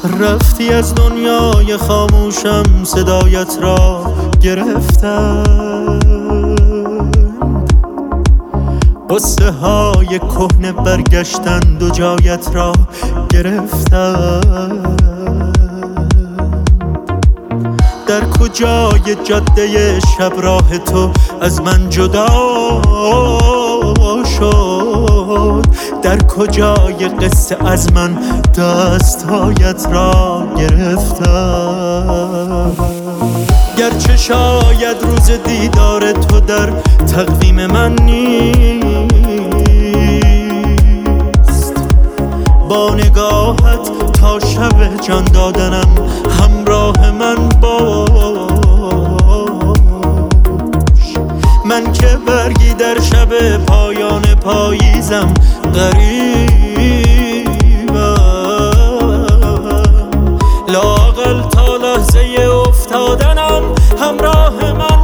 رفتی از دنیای خاموشم، صدایت را گرفتم. قصه های کهنه برگشتند و جایت را گرفتم. در کجای جاده شب راه تو از من جدا شد؟ در کجای قصه از من دستهایت را گرفتم؟ گرچه شاید روز دیدار تو در تقویم من نیست، با نگاهت تا شب جان دادنم همراه من باش. من که برگی در شب پایان پاییزم غریبم، لااقل تا لحظه افتادنم همراه من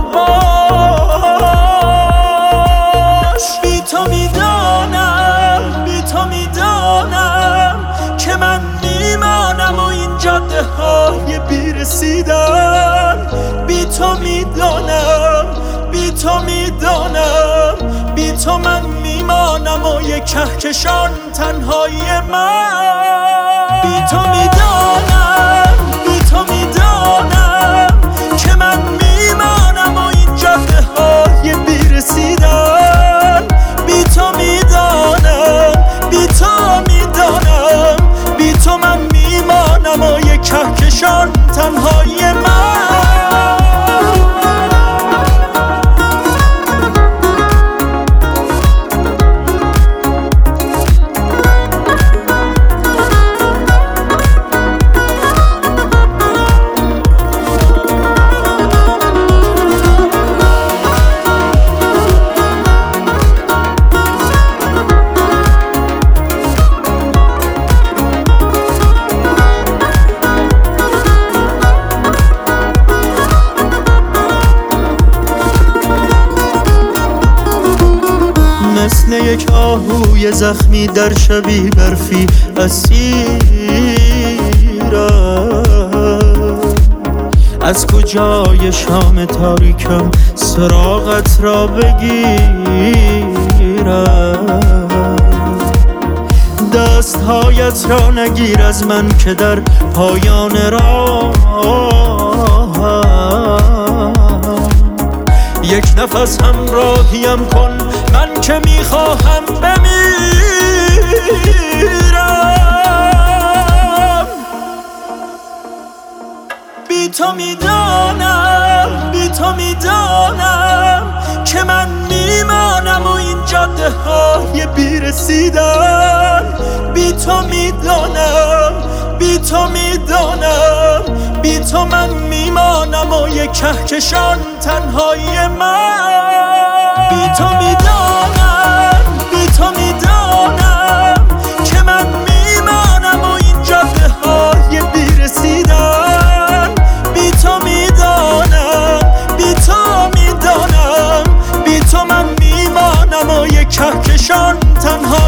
باش. بی تو میدانم که من میمانم و این جاده های بیرسیدن. بی تو میدانم بی تو من میمانم و یک کهکشان تنهایی من. بی تو میدانم که من میمانم و این جاده های بیرسیدن. بی تو میدانم بی تو من میمانم و یک کهکشان تنهایی من. مثل یک آهوی زخمی در شبی برفی اسیرم. از کجای شام تاریکم سراغت را بگیرم؟ دستهایت را نگیر از من که در پایان راهم یک نفس همراهیم کن، من که میخواهم بمیرم. بی تو میدانم که من میمانم و این جاده های بیرسیدن. بی تو من میمانم و یک کهکشان تنهایی من. بی تو میدانم که من میمانم و این جاده های بیرسیدن. بی تو میدانم من میمانم و یک کهکشان تنها